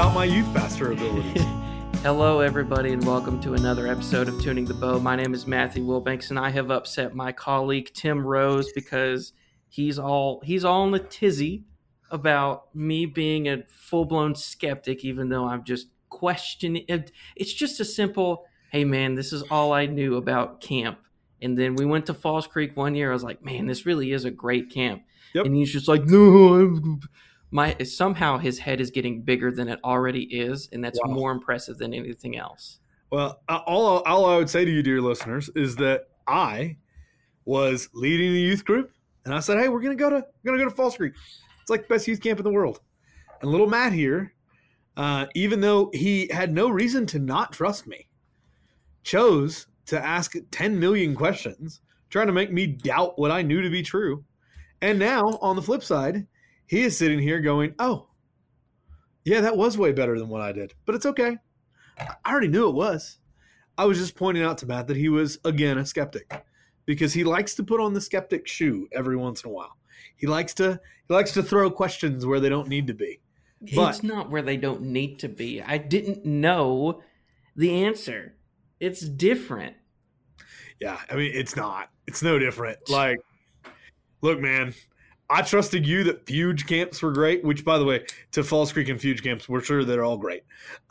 out my youth pastor abilities. Hello, everybody, and welcome to another episode of Tuning the Bow. My name is Matthew Wilbanks, and I have upset my colleague Tim Rose because he's all in a tizzy about me being a full-blown skeptic, even though I'm just questioning it. It's just a simple, hey, man, this is all I knew about camp. And then we went to Falls Creek one year. I was like, man, this really is a great camp. Yep. And he's just like, no, somehow his head is getting bigger than it already is, and that's more impressive than anything else. Well, all I would say to you, dear listeners, is that I was leading the youth group, and I said, hey, we're gonna go to Falls Creek. It's like the best youth camp in the world. And little Matt here, even though he had no reason to not trust me, chose to ask 10 million questions, trying to make me doubt what I knew to be true. And now, on the flip side, he is sitting here going, oh, yeah, that was way better than what I did. But it's okay. I already knew it was. I was just pointing out to Matt that he was, again, a skeptic. Because he likes to put on the skeptic shoe every once in a while. He likes to throw questions where they don't need to be. But it's not where they don't need to be. I didn't know the answer. It's different. Yeah, I mean, it's not. It's no different. Like, look, man, I trusted you that Fuge camps were great, which, by the way, to Falls Creek and Fuge camps, we're sure they're all great.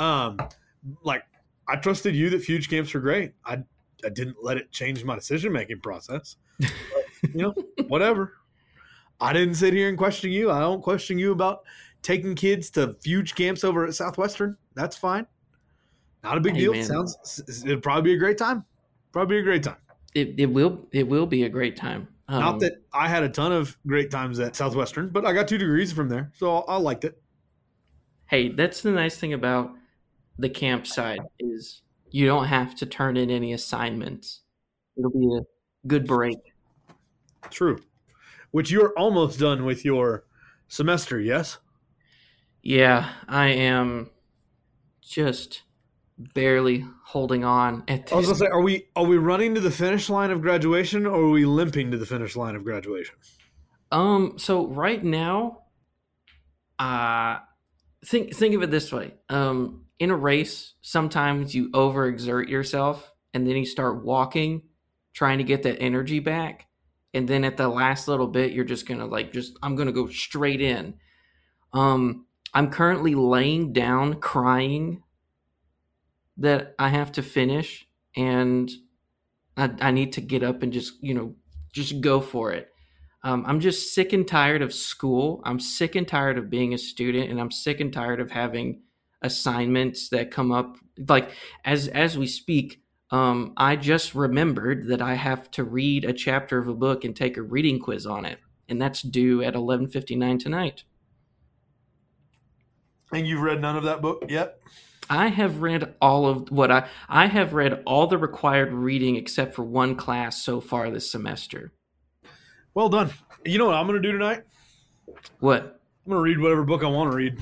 Like, I trusted you that Fuge camps were great. I didn't let it change my decision-making process. But, whatever. I didn't sit here and question you. I don't question you about taking kids to Fuge camps over at Southwestern. That's fine. Not a big deal. Man. It'd probably be a great time. Probably a great time. It will be a great time. Not that I had a ton of great times at Southwestern, but I got 2 degrees from there, so I liked it. Hey, that's the nice thing about the campsite is you don't have to turn in any assignments. It'll be a good break. True. Which you're almost done with your semester, yes? Yeah, I am just barely holding on at this. I was going to say, are we running to the finish line of graduation, or are we limping to the finish line of graduation? So right now, think of it this way. In a race, sometimes you overexert yourself and then you start walking, trying to get that energy back. And then at the last little bit, you're just going to I'm going to go straight in. I'm currently laying down crying that I have to finish, and I need to get up and just go for it. I'm just sick and tired of school. I'm sick and tired of being a student, and I'm sick and tired of having assignments that come up. Like as we speak, I just remembered that I have to read a chapter of a book and take a reading quiz on it, and that's due at 11:59 tonight. And you've read none of that book yet? I have read all of what I have read all the required reading except for one class so far this semester. Well done. You know what I'm going to do tonight? What? I'm going to read whatever book I want to read.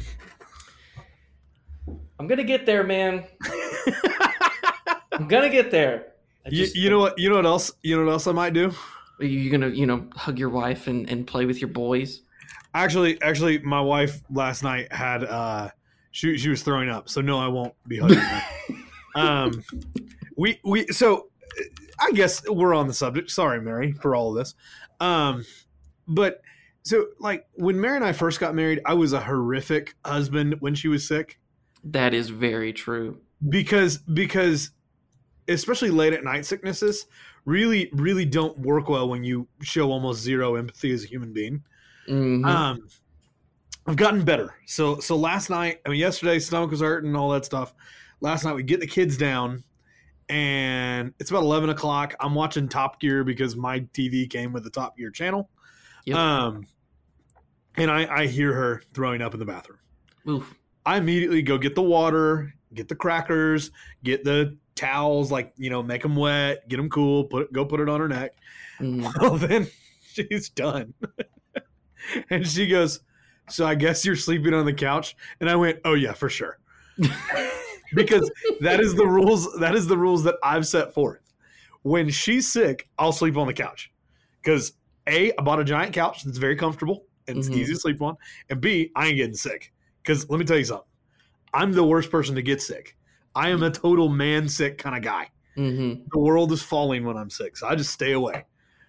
I'm going to get there, man. I'm going to get there. You know what else? You know what else I might do? Are you going to, hug your wife and play with your boys? Actually, my wife last night had she was throwing up, so no, I won't be hugging her. So I guess we're on the subject. Sorry, Mary, for all of this. But so like when Mary and I first got married, I was a horrific husband when she was sick. That is very true. Because especially late at night sicknesses really, really don't work well when you show almost zero empathy as a human being. Mm-hmm. I've gotten better. So last night, yesterday, stomach was hurting and all that stuff. Last night, we get the kids down, and it's about 11 o'clock. I'm watching Top Gear because my TV came with the Top Gear channel. Yep. And I hear her throwing up in the bathroom. Oof. I immediately go get the water, get the crackers, get the towels, make them wet, get them cool, go put it on her neck. Well, then she's done. And she goes, so I guess you're sleeping on the couch? And I went, oh yeah, for sure. Because that is the rules that I've set forth. When she's sick, I'll sleep on the couch. Because A, I bought a giant couch that's very comfortable and it's easy to sleep on. And B, I ain't getting sick. Because let me tell you something. I'm the worst person to get sick. I am a total man sick kind of guy. Mm-hmm. The world is falling when I'm sick, so I just stay away.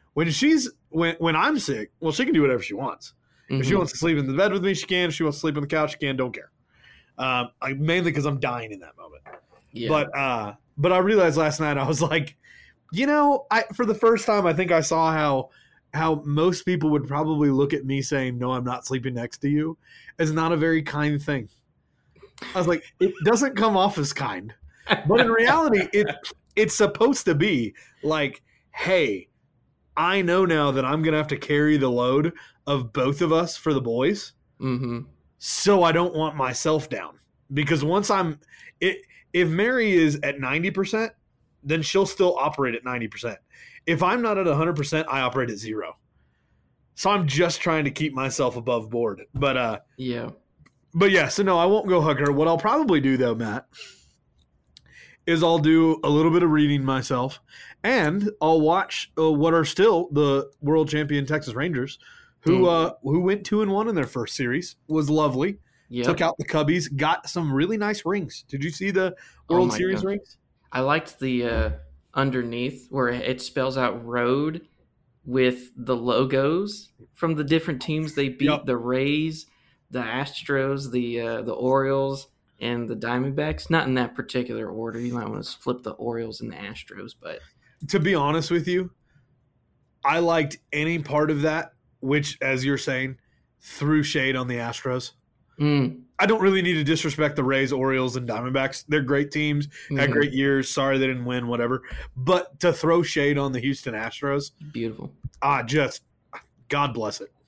When I'm sick, well, she can do whatever she wants. If she wants to sleep in the bed with me, she can. If she wants to sleep on the couch, she can. Don't care. Mainly because I'm dying in that moment. Yeah. But I realized last night, I was like, for the first time, I think I saw how most people would probably look at me saying, "No, I'm not sleeping next to you," as not a very kind thing. I was like, it doesn't come off as kind, but in reality, it's supposed to be like, hey, I know now that I'm gonna have to carry the load of both of us for the boys, so I don't want myself down, because once if Mary is at 90%, then she'll still operate at 90%. If I'm not at 100%, I operate at 0. So I'm just trying to keep myself above board. But yeah. But yeah, so no, I won't go hug her. What I'll probably do though, Matt, is I'll do a little bit of reading myself, and I'll watch what are still the world champion Texas Rangers, who went 2-1 in their first series. Was lovely. Yep. Took out the Cubbies, got some really nice rings. Did you see the World Series rings? I liked the underneath where it spells out road with the logos from the different teams they beat. Yep. The Rays, the Astros, the Orioles, and the Diamondbacks. Not in that particular order. You might want to flip the Orioles and the Astros. But to be honest with you, I liked any part of that, which, as you're saying, threw shade on the Astros. I don't really need to disrespect the Rays, Orioles, and Diamondbacks. They're great teams, had great years. Sorry they didn't win, whatever. But to throw shade on the Houston Astros, beautiful. Just God bless it.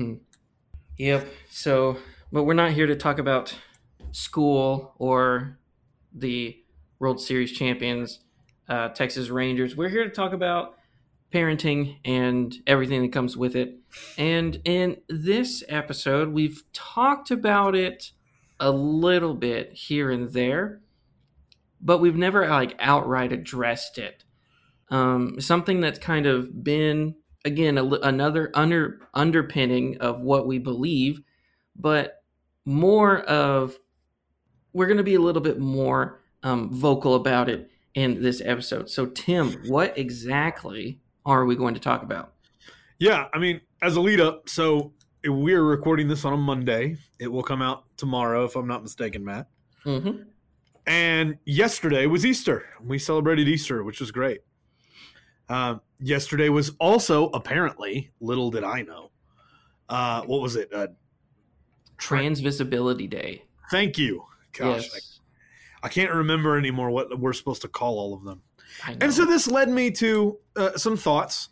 Yep. So, but we're not here to talk about school or the World Series champions, Texas Rangers. We're here to talk about parenting and everything that comes with it. And in this episode, we've talked about it a little bit here and there, but we've never outright addressed it. Something that's kind of been, again, another underpinning of what we believe, but more of, we're going to be a little bit more vocal about it in this episode. So Tim, what exactly are we going to talk about? Yeah, I mean, as a lead up, so we're recording this on a Monday. It will come out tomorrow, if I'm not mistaken, Matt. And yesterday was Easter. We celebrated Easter, which was great. Yesterday was also, apparently, little did I know, what was it? Transvisibility Day. Thank you. Gosh, yes. I can't remember anymore what we're supposed to call all of them. And so this led me to some thoughts,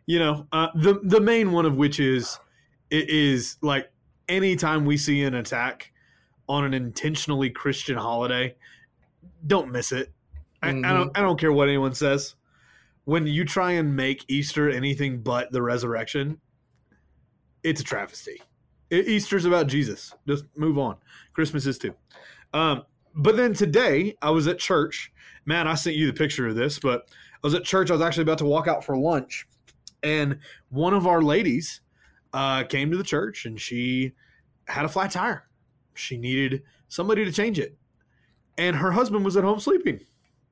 the main one of which is like anytime we see an attack on an intentionally Christian holiday, don't miss it. I don't care what anyone says. When you try and make Easter anything but the resurrection, it's a travesty. Easter's about Jesus. Just move on. Christmas is too. But then today I was at church. Matt, I sent you the picture of this, but I was at church. I was actually about to walk out for lunch, and one of our ladies came to the church, and she had a flat tire. She needed somebody to change it, and her husband was at home sleeping.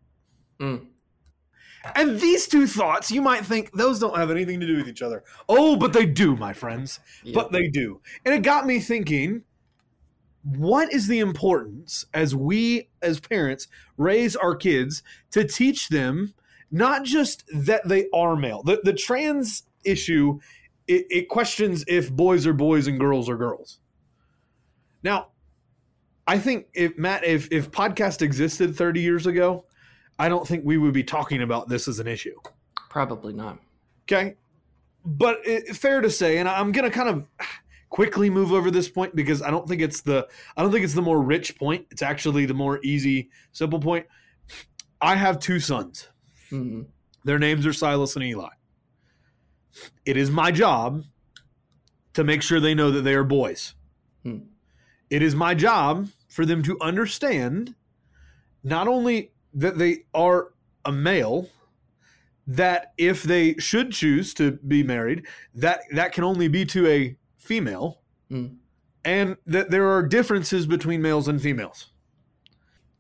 And these two thoughts, you might think those don't have anything to do with each other. Oh, but they do, my friends. Yep. But they do. And it got me thinking, what is the importance as we, as parents, raise our kids to teach them not just that they are male? The trans issue, it questions if boys are boys and girls are girls. Now, I think if podcast existed 30 years ago, I don't think we would be talking about this as an issue. Probably not. Okay. But it's fair to say, and I'm going to kind of quickly move over this point because I don't think it's the more rich point. It's actually the more easy, simple point. I have two sons. Their names are Silas and Eli. It is my job to make sure they know that they are boys. It is my job for them to understand not only that they are a male, that if they should choose to be married, that can only be to a female, and that there are differences between males and females.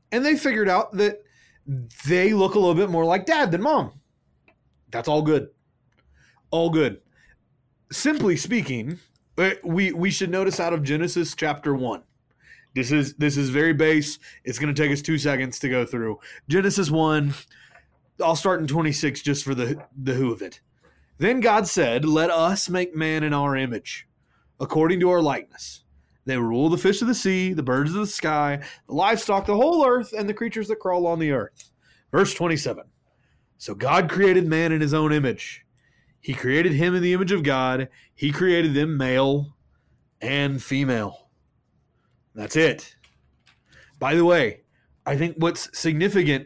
and they figured out that they look a little bit more like dad than mom. That's all good. All good. Simply speaking, we should notice out of Genesis chapter 1. This is very base. It's going to take us 2 seconds to go through. Genesis 1, I'll start in 26 just for the who of it. Then God said, "Let us make man in our image, according to our likeness. They will rule the fish of the sea, the birds of the sky, the livestock, the whole earth, and the creatures that crawl on the earth." Verse 27. So God created man in his own image. He created him in the image of God. He created them male and female. That's it. By the way, I think what's significant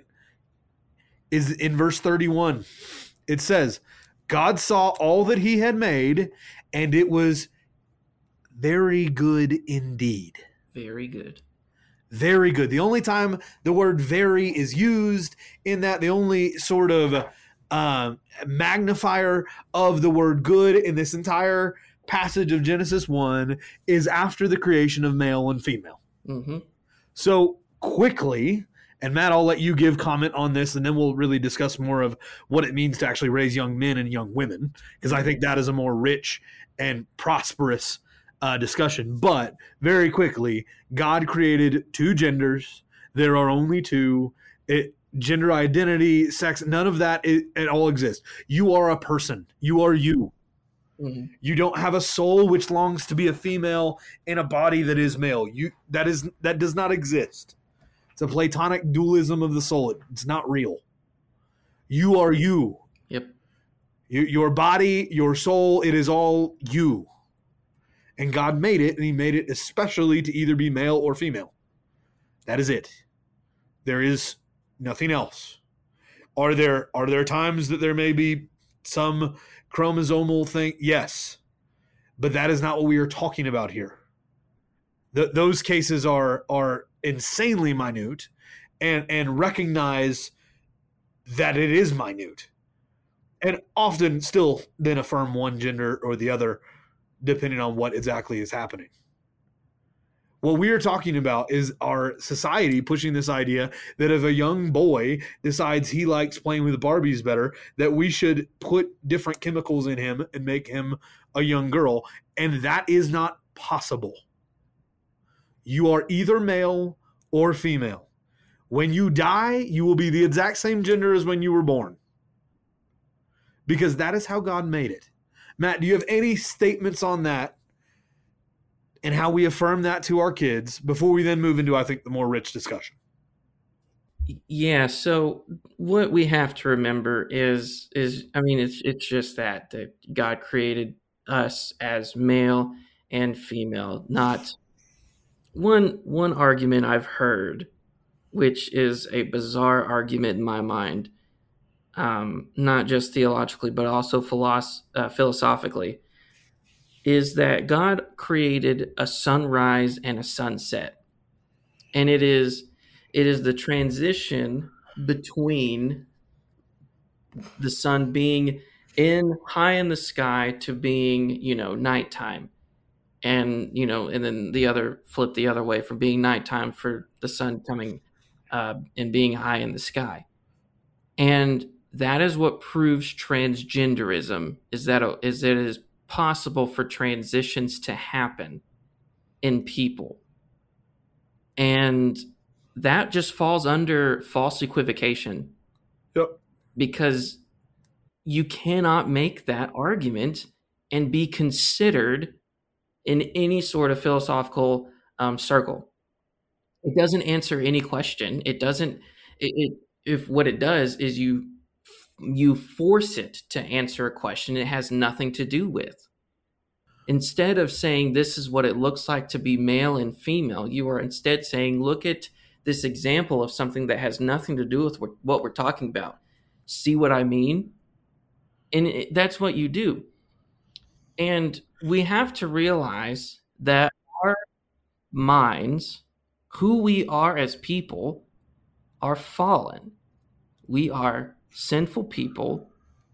is in verse 31. It says, God saw all that he had made, and it was very good indeed. Very good. Very good. The only time the word very is used in that, the only sort of magnifier of the word good in this entire passage of Genesis 1 is after the creation of male and female. Mm-hmm. So quickly, and Matt, I'll let you give comment on this, and then we'll really discuss more of what it means to actually raise young men and young women, because I think that is a more rich and prosperous discussion. But very quickly, God created two genders. There are only two. Gender identity, sex, none of that it all exists. You are a person. You are you. Mm-hmm. You don't have a soul which longs to be a female in a body that is male. That does not exist. It's a Platonic dualism of the soul. It's not real. You are you. Yep. Your body, your soul, it is all you. And God made it, and he made it especially to either be male or female. That is it. There is nothing else. Are there times that there may be some chromosomal thing? Yes. But that is not what we are talking about here. Those cases are insanely minute, and recognize that it is minute. And often still then affirm one gender or the other, depending on what exactly is happening. What we are talking about is our society pushing this idea that if a young boy decides he likes playing with Barbies better, that we should put different chemicals in him and make him a young girl. And that is not possible. You are either male or female. When you die, you will be the exact same gender as when you were born. Because that is how God made it. Matt, do you have any statements on that and how we affirm that to our kids before we then move into, I think, the more rich discussion? Yeah, so what we have to remember is I mean, it's just that God created us as male and female. Not one argument I've heard, which is a bizarre argument in my mind, not just theologically, but also philosophically, is that God created a sunrise and a sunset. And it is the transition between the sun being high in the sky to being, nighttime. And, and then flip the other way from being nighttime for the sun coming and being high in the sky. And that is what proves transgenderism, is that it is possible for transitions to happen in people. And that just falls under false equivocation. Yep. Because you cannot make that argument and be considered in any sort of philosophical circle. It doesn't answer any question. It doesn't. If what it does is you force it to answer a question it has nothing to do with. Instead of saying this is what it looks like to be male and female, you are instead saying, look at this example of something that has nothing to do with what we're talking about. See what I mean? And that's what you do. And we have to realize that our minds, who we are as people, are fallen. We are sinful people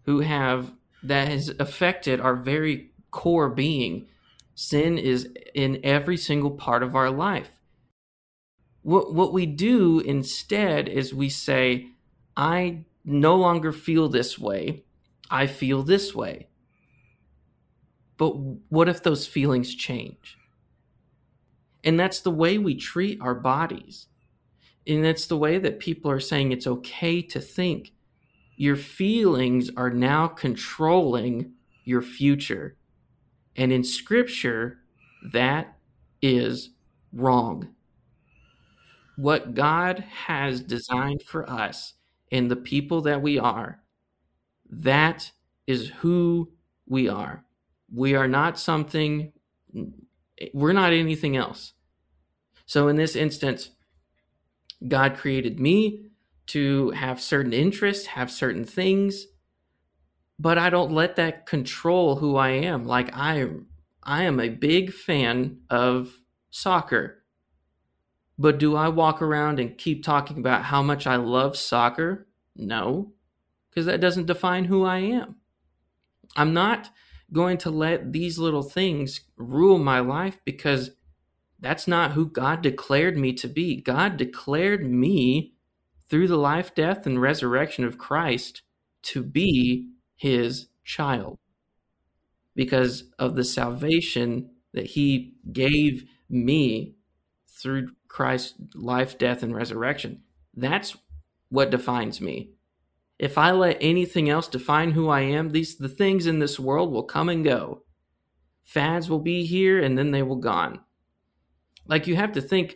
that has affected our very core being. Sin is in every single part of our life. What we do instead is we say, I no longer feel this way. I feel this way. But what if those feelings change? And that's the way we treat our bodies. And that's the way that people are saying it's okay to think. Your feelings are now controlling your future. And in Scripture, that is wrong. What God has designed for us and the people that we are, that is who we are. We are not something, we're not anything else. So in this instance, God created me to have certain interests, have certain things, but I don't let that control who I am. Like I am a big fan of soccer. But do I walk around and keep talking about how much I love soccer? No, because that doesn't define who I am. I'm not going to let these little things rule my life, because that's not who God declared me to be. God declared me through the life, death, and resurrection of Christ to be his child because of the salvation that he gave me through Christ's life, death, and resurrection. That's what defines me. If I let anything else define who I am, the things in this world will come and go. Fads will be here and then they will gone. Like, you have to think,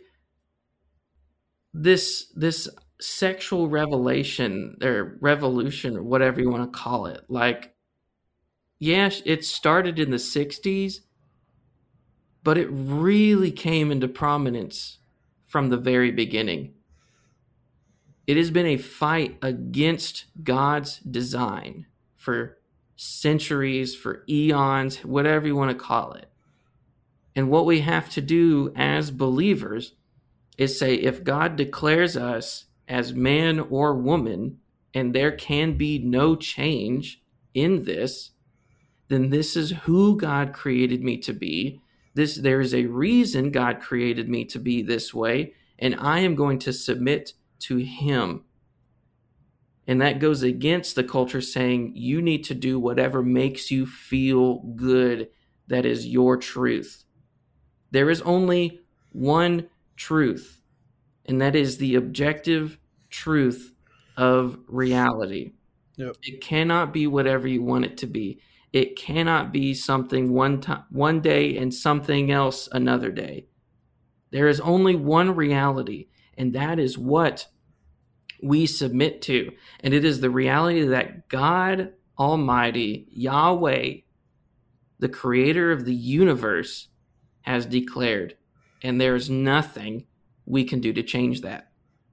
this sexual revelation or revolution or whatever you want to call it, like, yes, it started in the 60s, but it really came into prominence from the very beginning. It has been a fight against God's design for centuries, for eons, whatever you want to call it. And what we have to do as believers is say, if God declares us as man or woman, and there can be no change in this, then this is who God created me to be. There is a reason God created me to be this way, and I am going to submit to him. And that goes against the culture saying you need to do whatever makes you feel good. That is your truth. There is only one truth, and that is the objective truth of reality. Yep. It cannot be whatever you want it to be. It cannot be something one day and something else another day. There is only one reality, and that is what we submit to. And it is the reality that God Almighty, Yahweh, the creator of the universe, has declared. And there's nothing we can do to change that.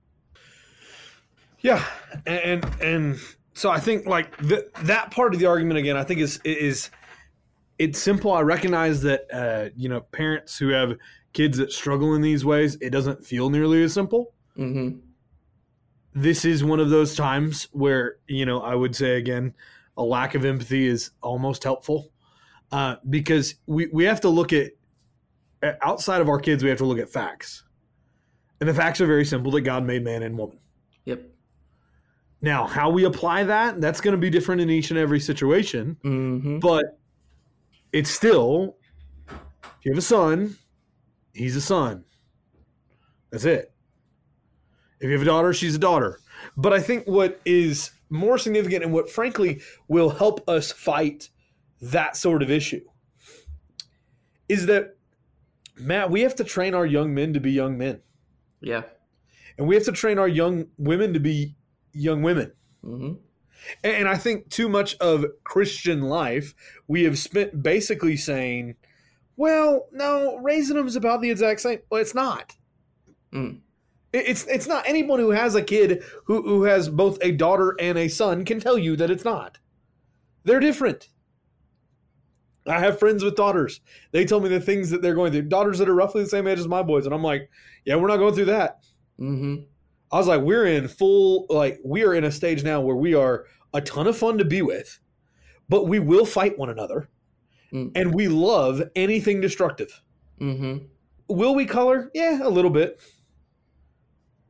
Yeah. And so I think like that part of the argument, again, I think is it's simple. I recognize that, parents who have kids that struggle in these ways, it doesn't feel nearly as simple. Mm-hmm. This is one of those times where, I would say, again, a lack of empathy is almost helpful, because we have to look at, outside of our kids, we have to look at facts. And the facts are very simple, that God made man and woman. Yep. Now, how we apply that, that's going to be different in each and every situation. Mm-hmm. But it's still, if you have a son, he's a son. That's it. If you have a daughter, she's a daughter. But I think what is more significant and what, frankly, will help us fight that sort of issue is that, Matt, we have to train our young men to be young men. Yeah. And we have to train our young women to be young women. Mm-hmm. And I think too much of Christian life, we have spent basically saying, well, no, raising them is about the exact same. Well, it's not. Mm. It's not. Anyone who has a kid who has both a daughter and a son can tell you that it's not. They're different. I have friends with daughters. They tell me the things that they're going through. Daughters that are roughly the same age as my boys. And I'm like, yeah, we're not going through that. Mm-hmm. I was like, we are in a stage now where we are a ton of fun to be with, but we will fight one another. Mm. And we love anything destructive. Mm-hmm. Will we color? Yeah, a little bit.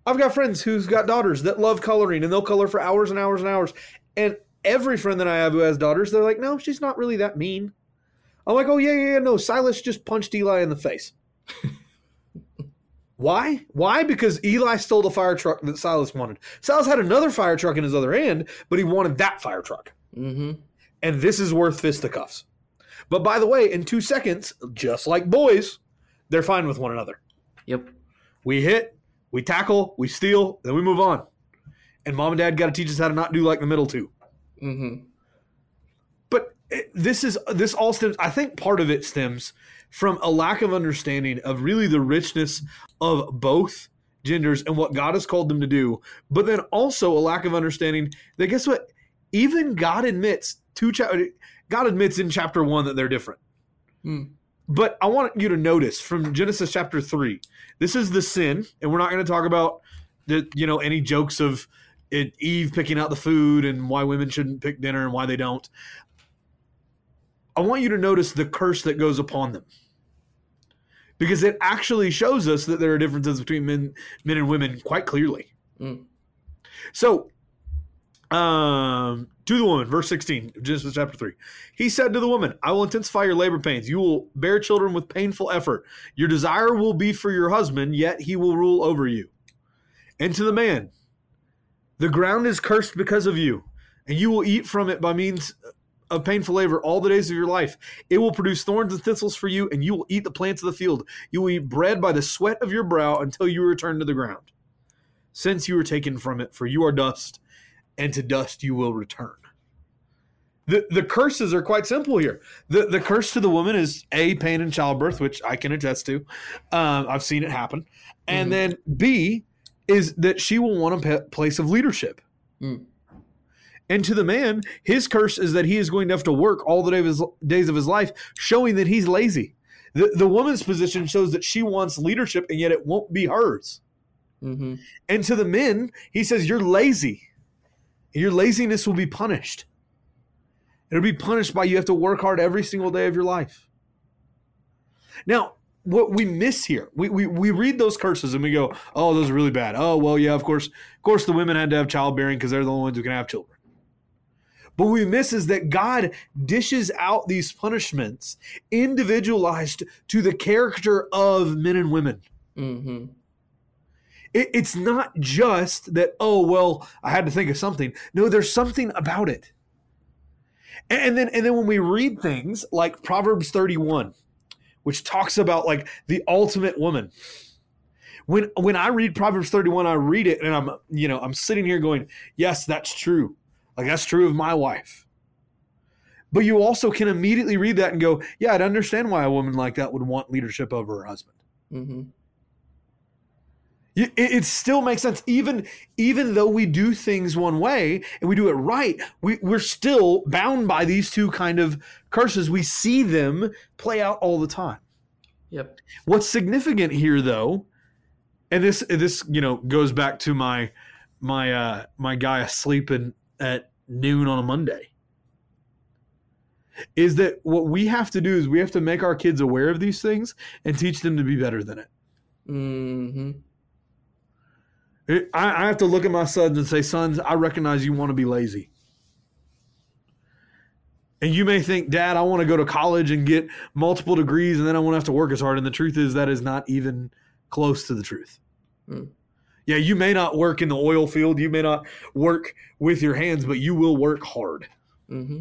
I've got friends who's got daughters that love coloring, and they'll color for hours and hours and hours. And every friend that I have who has daughters, they're like, no, she's not really that mean. I'm like, oh, yeah, no, Silas just punched Eli in the face. Why? Why? Because Eli stole the fire truck that Silas wanted. Silas had another fire truck in his other hand, but he wanted that fire truck. Mm-hmm. And this is worth fisticuffs. But by the way, in 2 seconds, just like boys, they're fine with one another. Yep. We hit, we tackle, we steal, then we move on. And mom and dad got to teach us how to not do like the middle two. Mm-hmm. But this all stems, I think part of it stems from a lack of understanding of really the richness of both genders and what God has called them to do. But then also a lack of understanding that, guess what? Even God admits in chapter 1 that they're different. Mm. But I want you to notice from Genesis chapter 3, this is the sin, and we're not going to talk about any jokes of Eve picking out the food and why women shouldn't pick dinner and why they don't. I want you to notice the curse that goes upon them, because it actually shows us that there are differences between men and women quite clearly. Mm. So, to the woman, verse 16, Genesis chapter 3. He said to the woman, I will intensify your labor pains. You will bear children with painful effort. Your desire will be for your husband, yet he will rule over you. And to the man, the ground is cursed because of you, and you will eat from it by means of painful labor all the days of your life. It will produce thorns and thistles for you, and you will eat the plants of the field. You will eat bread by the sweat of your brow until you return to the ground, since you were taken from it, for you are dust, and to dust you will return. The curses are quite simple here. The curse to the woman is A, pain in childbirth, which I can attest to. I've seen it happen. And then B is that she will want a place of leadership. Mm. And to the man, his curse is that he is going to have to work all the days of his life, showing that he's lazy. The woman's position shows that she wants leadership, and yet it won't be hers. Mm-hmm. And to the men, he says, you're lazy. Your laziness will be punished. It'll be punished by you have to work hard every single day of your life. Now, what we miss here, we read those curses and we go, oh, those are really bad. Oh, well, yeah, of course the women had to have childbearing because they're the only ones who can have children. But what we miss is that God dishes out these punishments individualized to the character of men and women. Mm-hmm. It's not just that, oh, well, I had to think of something. No, there's something about it. And then when we read things like Proverbs 31, which talks about like the ultimate woman. When I read Proverbs 31, I read it and I'm sitting here going, yes, that's true. Like that's true of my wife. But you also can immediately read that and go, yeah, I'd understand why a woman like that would want leadership over her husband. Mm-hmm. It still makes sense. Even though we do things one way and we do it right, we're still bound by these two kind of curses. We see them play out all the time. Yep. What's significant here, though, and this goes back to my guy asleep at noon on a Monday, is that what we have to do is we have to make our kids aware of these things and teach them to be better than it. Mm-hmm. I have to look at my sons and say, sons, I recognize you want to be lazy. And you may think, Dad, I want to go to college and get multiple degrees and then I won't have to work as hard. And the truth is that is not even close to the truth. Mm. Yeah, you may not work in the oil field. You may not work with your hands, but you will work hard. Mm-hmm.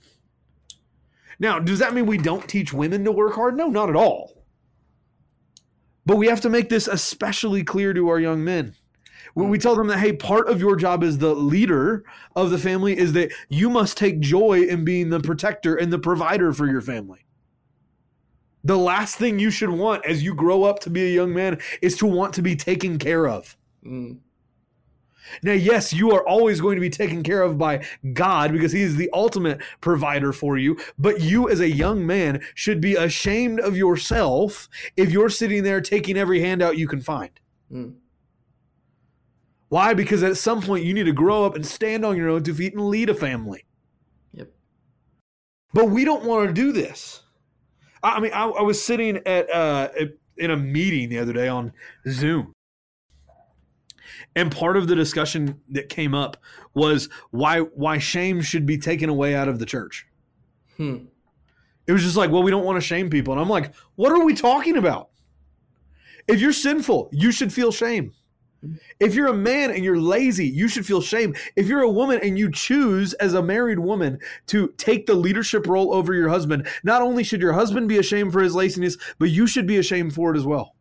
Now, does that mean we don't teach women to work hard? No, not at all. But we have to make this especially clear to our young men. When we tell them that, hey, part of your job as the leader of the family is that you must take joy in being the protector and the provider for your family. The last thing you should want as you grow up to be a young man is to want to be taken care of. Mm. Now, yes, you are always going to be taken care of by God because he is the ultimate provider for you. But you as a young man should be ashamed of yourself if you're sitting there taking every handout you can find. Mm. Why? Because at some point you need to grow up and stand on your own 2 feet and lead a family. Yep. But we don't want to do this. I mean, I was sitting in a meeting the other day on Zoom. And part of the discussion that came up was why shame should be taken away out of the church. It was just like, well, we don't want to shame people. And I'm like, what are we talking about? If you're sinful, you should feel shame. If you're a man and you're lazy, you should feel shame. If you're a woman and you choose as a married woman to take the leadership role over your husband, not only should your husband be ashamed for his laziness, but you should be ashamed for it as well.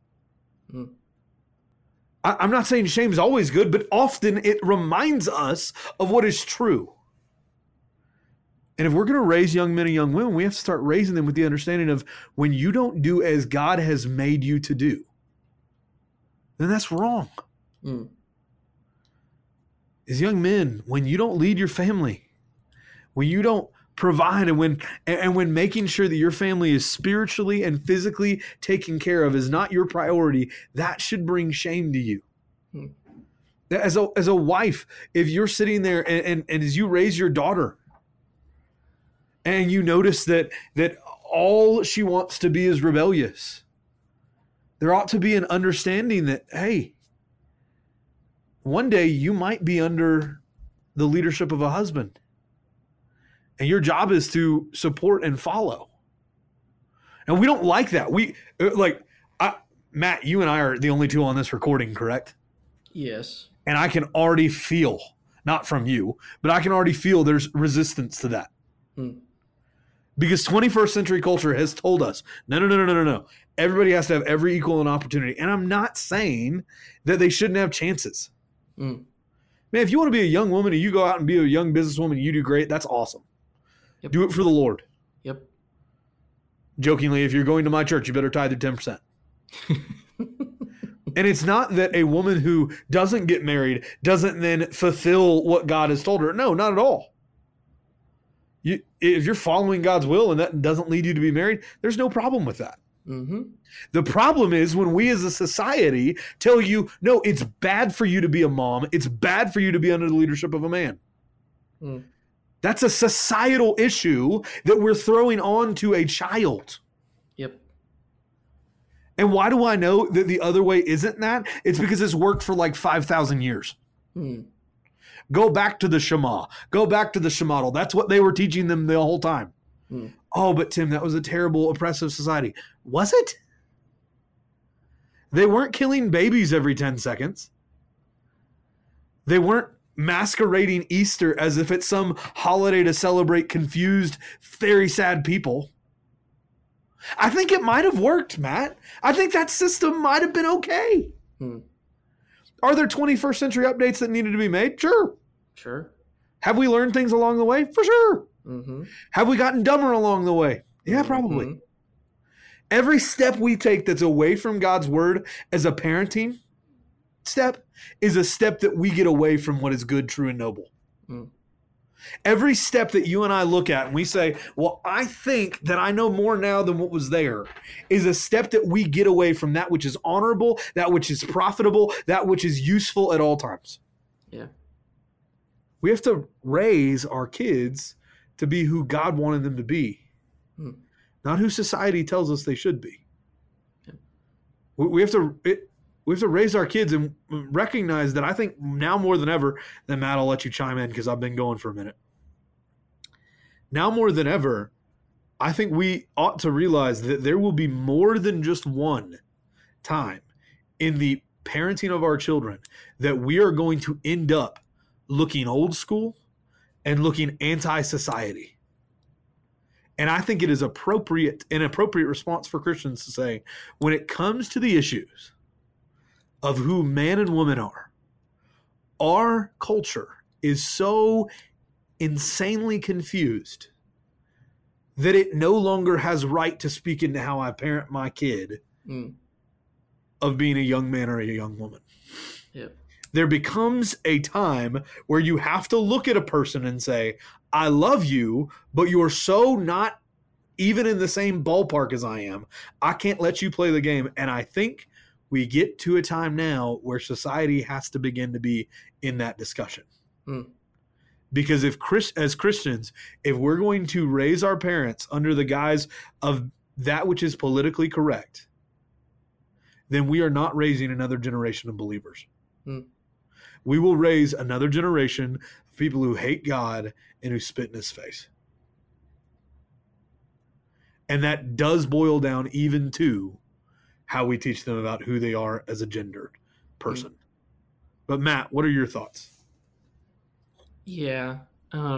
I'm not saying shame is always good, but often it reminds us of what is true. And if we're going to raise young men and young women, we have to start raising them with the understanding of when you don't do as God has made you to do, then that's wrong. As young men, when you don't lead your family, when you don't provide, and when making sure that your family is spiritually and physically taken care of is not your priority, that should bring shame to you. As a wife, if you're sitting there and as you raise your daughter and you notice that all she wants to be is rebellious, there ought to be an understanding that, hey, one day you might be under the leadership of a husband, and your job is to support and follow. And we don't like that. Matt, you and I are the only two on this recording, correct? Yes. And I can already feel, not from you, but I can already feel there's resistance to that. Because 21st century culture has told us, no. Everybody has to have every equal and opportunity. And I'm not saying that they shouldn't have chances. Man, if you want to be a young woman and you go out and be a young businesswoman and you do great, that's awesome. Yep. Do it for the Lord. Yep. Jokingly, if you're going to my church, you better tithe your 10%. And it's not that a woman who doesn't get married doesn't then fulfill what God has told her. No, not at all. If you're following God's will and that doesn't lead you to be married, there's no problem with that. The problem is when we as a society tell you, no, it's bad for you to be a mom. It's bad for you to be under the leadership of a man. That's a societal issue that we're throwing on to a child. Yep. And why do I know that the other way isn't that? It's because it's worked for like 5,000 years. Go back to the Shema. Go back to the Shemadal. That's what they were teaching them the whole time. Oh, but Tim, that was a terrible, oppressive society. Was it? They weren't killing babies every 10 seconds. They weren't masquerading Easter as if it's some holiday to celebrate confused, very sad people. I think it might have worked, Matt. I think that system might have been okay. Are there 21st century updates that needed to be made? Sure. Have we learned things along the way? For sure. Have we gotten dumber along the way? Yeah, probably. Every step we take that's away from God's word as a parenting step is a step that we get away from what is good, true, and noble. Every step that you and I look at and we say, well, I think that I know more now than what was there, is a step that we get away from that which is honorable, that which is profitable, that which is useful at all times. Yeah. We have to raise our kids to be who God wanted them to be, not who society tells us they should be. Yeah. We have to raise our kids and recognize that I think now more than ever, then Matt, I'll let you chime in because I've been going for a minute. Now more than ever, I think we ought to realize that there will be more than just one time in the parenting of our children that we are going to end up looking old school and looking anti-society. And I think it is an appropriate response for Christians to say, when it comes to the issues of who man and woman are, our culture is so insanely confused that it no longer has right to speak into how I parent my kid of being a young man or a young woman. Yep. There becomes a time where you have to look at a person and say, I love you, but you're so not even in the same ballpark as I am. I can't let you play the game. And I think we get to a time now where society has to begin to be in that discussion. Because as Christians, if we're going to raise our parents under the guise of that which is politically correct, then we are not raising another generation of believers. We will raise another generation of people who hate God and who spit in his face. And that does boil down even to how we teach them about who they are as a gendered person. But Matt, what are your thoughts? Yeah.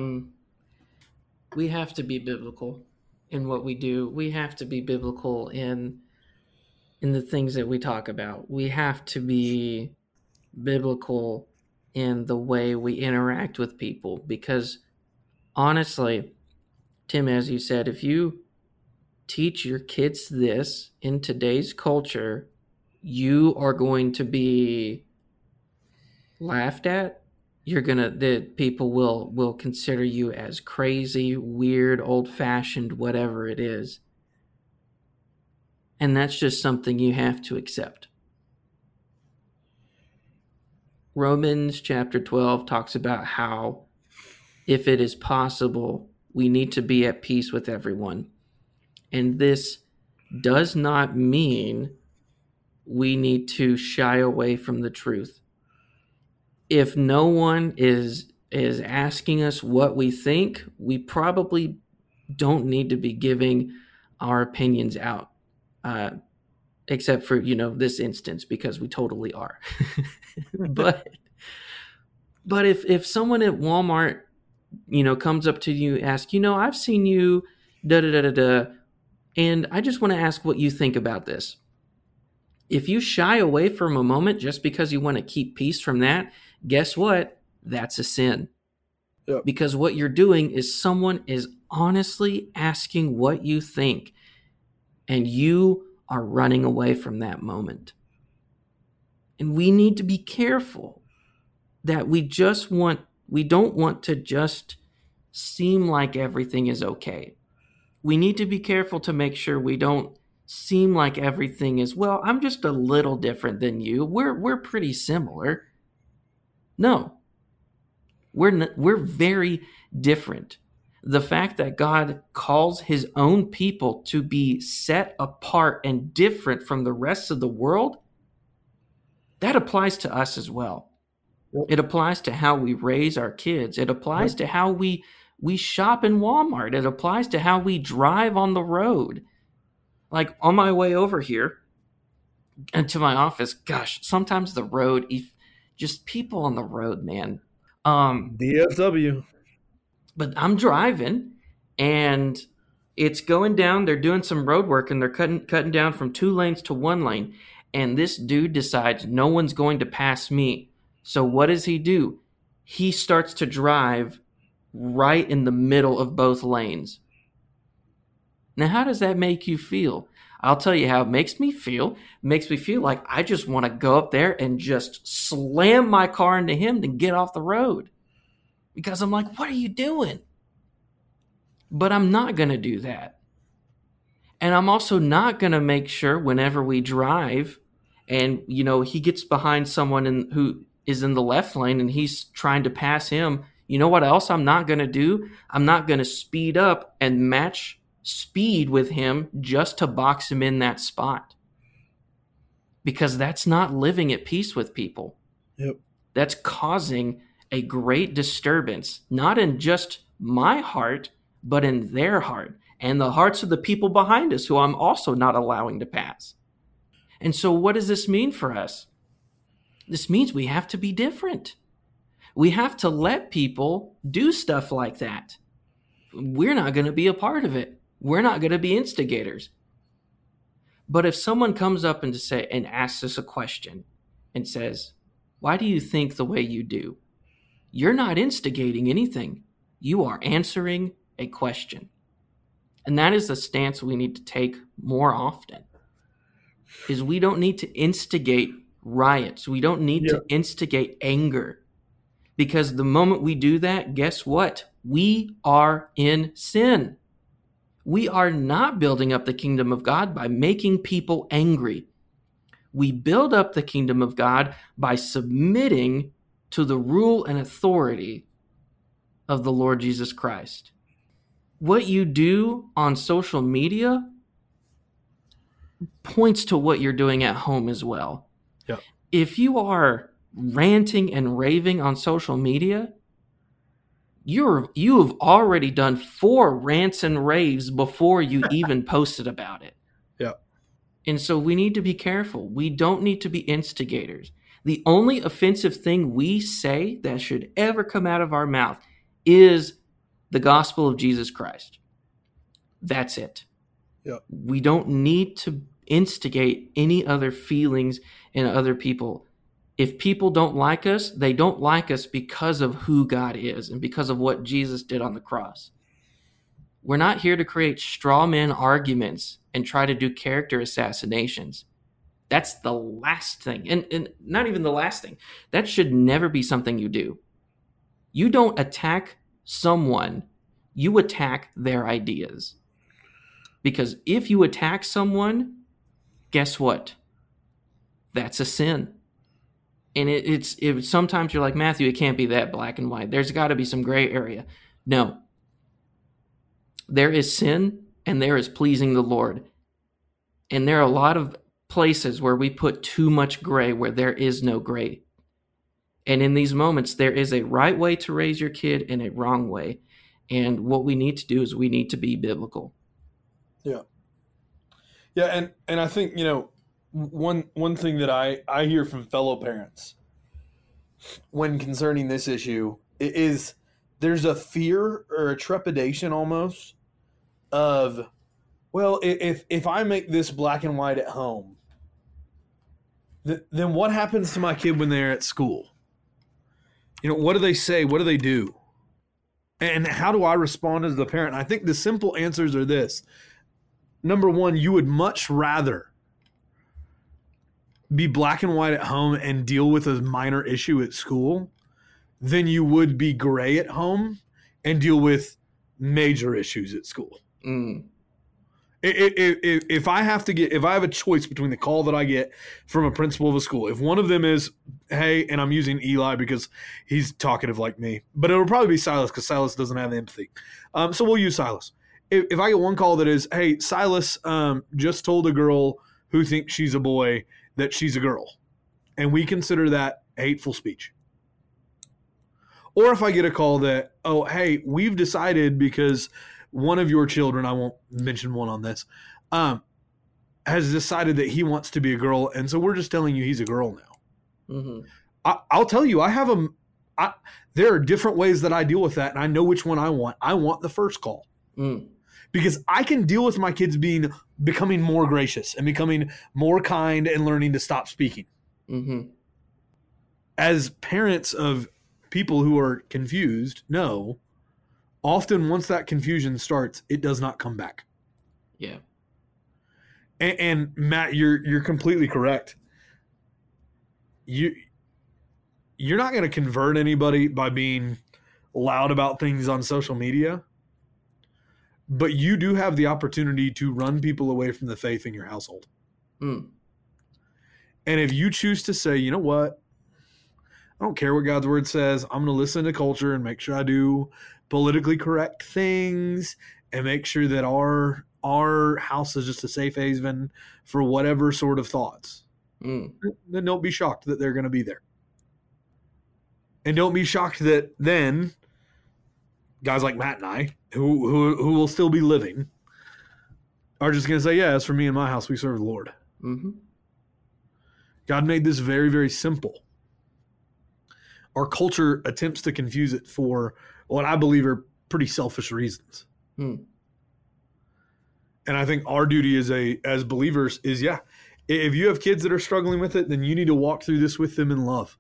We have to be biblical in what we do. We have to be biblical in the things that we talk about. We have to be biblical in the way we interact with people, because honestly, Tim, as you said, if you teach your kids this in today's culture, you are going to be laughed at. The people will consider you as crazy, weird, old-fashioned, whatever it is. And that's just something you have to accept. Romans chapter 12 talks about how, if it is possible, we need to be at peace with everyone. And this does not mean we need to shy away from the truth. If no one is asking us what we think, we probably don't need to be giving our opinions out, except for, this instance, because we totally are. But if someone at Walmart, comes up to you, asks, I've seen you, da-da-da-da-da, and I just want to ask what you think about this. If you shy away from a moment just because you want to keep peace from that, guess what? That's a sin. Yep. Because what you're doing is someone is honestly asking what you think, and you are running away from that moment. And we need to be careful that we don't want to just seem like everything is okay. We need to be careful to make sure we don't seem like everything is, well, I'm just a little different than you. We're pretty similar. No. We're very different. The fact that God calls his own people to be set apart and different from the rest of the world, that applies to us as well. Yep. It applies to how we raise our kids. It applies to how we shop in Walmart. It applies to how we drive on the road. Like on my way over here and to my office, gosh, sometimes the road, just people on the road, man. DFW. But I'm driving and it's going down. They're doing some road work and they're cutting down from 2 lanes to 1 lane. And this dude decides no one's going to pass me. So what does he do? He starts to drive right in the middle of both lanes. Now, how does that make you feel? I'll tell you how it makes me feel. It makes me feel like I just want to go up there and just slam my car into him and get off the road. Because I'm like, what are you doing? But I'm not going to do that. And I'm also not going to make sure whenever we drive and, he gets behind someone who is in the left lane and he's trying to pass him. You know what else I'm not going to do? I'm not going to speed up and match speed with him just to box him in that spot. Because that's not living at peace with people. Yep. That's causing a great disturbance, not in just my heart, but in their heart and the hearts of the people behind us who I'm also not allowing to pass. And so what does this mean for us? This means we have to be different. We have to let people do stuff like that. We're not going to be a part of it. We're not going to be instigators. But if someone comes up and asks us a question and says, why do you think the way you do? You're not instigating anything. You are answering a question. And that is the stance we need to take more often. Is we don't need to instigate riots. We don't need to instigate anger. Because the moment we do that, guess what? We are in sin. We are not building up the kingdom of God by making people angry. We build up the kingdom of God by submitting to the rule and authority of the Lord Jesus Christ. What you do on social media points to what you're doing at home as well. Yeah. If you are ranting and raving on social media, you have already done 4 rants and raves before you even posted about it. Yeah. And so we need to be careful. We don't need to be instigators. The only offensive thing we say that should ever come out of our mouth is the gospel of Jesus Christ. That's it. Yeah. We don't need to instigate any other feelings in other people. If people don't like us, they don't like us because of who God is and because of what Jesus did on the cross. We're not here to create straw man arguments and try to do character assassinations. That's the last thing. And not even the last thing. That should never be something you do. You don't attack someone, you attack their ideas. Because if you attack someone, guess what? That's a sin. And it's sometimes you're like, Matthew, it can't be that black and white. There's got to be some gray area. No. There is sin and there is pleasing the Lord. And there are a lot of places where we put too much gray where there is no gray. And in these moments, there is a right way to raise your kid and a wrong way. And what we need to do is we need to be biblical. Yeah. Yeah, and I think, one thing that I hear from fellow parents when concerning this issue is there's a fear or a trepidation almost of, well, if I make this black and white at home, then what happens to my kid when they're at school? What do they say? What do they do? And how do I respond as the parent? I think the simple answers are this. Number one, you would much rather be black and white at home and deal with a minor issue at school than you would be gray at home and deal with major issues at school. Mm. If I have a choice between the call that I get from a principal of a school, if one of them is, hey, and I'm using Eli because he's talkative like me, but it'll probably be Silas because Silas doesn't have empathy. So we'll use Silas. If I get one call that is, hey, Silas just told a girl who thinks she's a boy that she's a girl, and we consider that hateful speech. Or if I get a call that, oh, hey, we've decided because one of your children, I won't mention one on this, has decided that he wants to be a girl, and so we're just telling you he's a girl now. Mm-hmm. I'll tell you, there are different ways that I deal with that, and I know which one I want. I want the first call. Mm. Because I can deal with my kids becoming more gracious and becoming more kind and learning to stop speaking. Mm-hmm. As parents of people who are confused, know, often once that confusion starts, it does not come back. Yeah. And Matt, you're completely correct. You're not going to convert anybody by being loud about things on social media. But you do have the opportunity to run people away from the faith in your household. Mm. And if you choose to say, you know what, I don't care what God's word says, I'm going to listen to culture and make sure I do politically correct things and make sure that our house is just a safe haven for whatever sort of thoughts, then don't be shocked that they're going to be there. And don't be shocked that then guys like Matt and I, who will still be living, are just going to say, yeah, as for me and my house, we serve the Lord. Mm-hmm. God made this very, very simple. Our culture attempts to confuse it for what I believe are pretty selfish reasons. Mm. And I think our duty as believers is, if you have kids that are struggling with it, then you need to walk through this with them in love.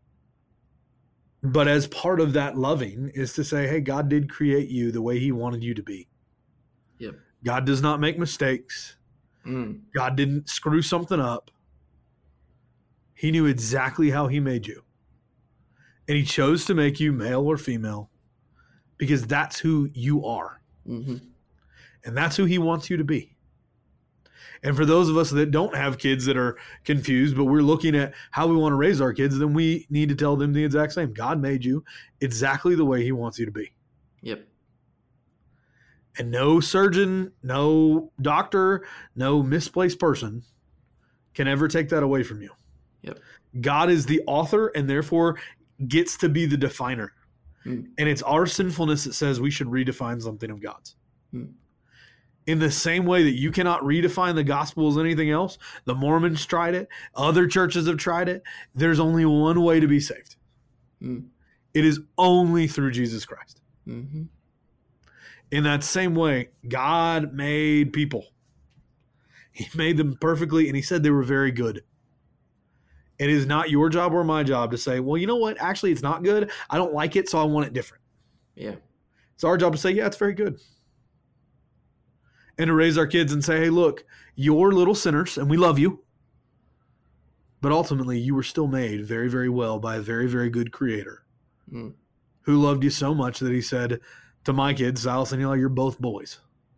But as part of that loving is to say, hey, God did create you the way he wanted you to be. Yep. God does not make mistakes. God didn't screw something up. He knew exactly how he made you. And he chose to make you male or female because that's who you are. Mm-hmm. And that's who he wants you to be. And for those of us that don't have kids that are confused, but we're looking at how we want to raise our kids, then we need to tell them the exact same. God made you exactly the way he wants you to be. Yep. And no surgeon, no doctor, no misplaced person can ever take that away from you. Yep. God is the author and therefore gets to be the definer. And it's our sinfulness that says we should redefine something of God's. In the same way that you cannot redefine the gospel as anything else, the Mormons tried it, other churches have tried it. There's only one way to be saved. It is only through Jesus Christ. In that same way, God made people. He made them perfectly, and he said they were very good. It is not your job or my job to say, well, you know what? Actually, it's not good. I don't like it, so I want it different. Yeah. It's our job to say, yeah, it's very good. And to raise our kids and say, hey, look, you're little sinners, and we love you. But ultimately, you were still made very, very well by a very, very good creator who loved you so much that he said to my kids, Silas and Eli, you're both boys.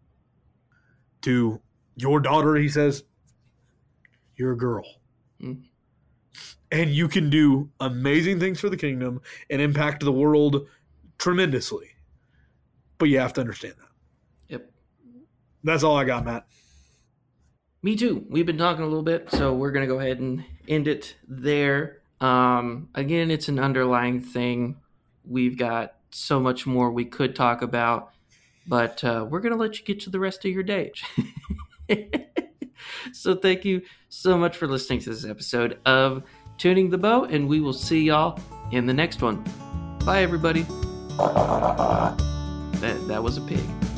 To your daughter, he says, you're a girl. And you can do amazing things for the kingdom and impact the world tremendously. But you have to understand that. Yep. That's all I got, Matt. Me too. We've been talking a little bit, so we're going to go ahead and end it there. Again, it's an underlying thing. We've got so much more we could talk about, but we're going to let you get to the rest of your day. So thank you so much for listening to this episode of Tuning the Bow, and we will see y'all in the next one. Bye, everybody. That was a pig.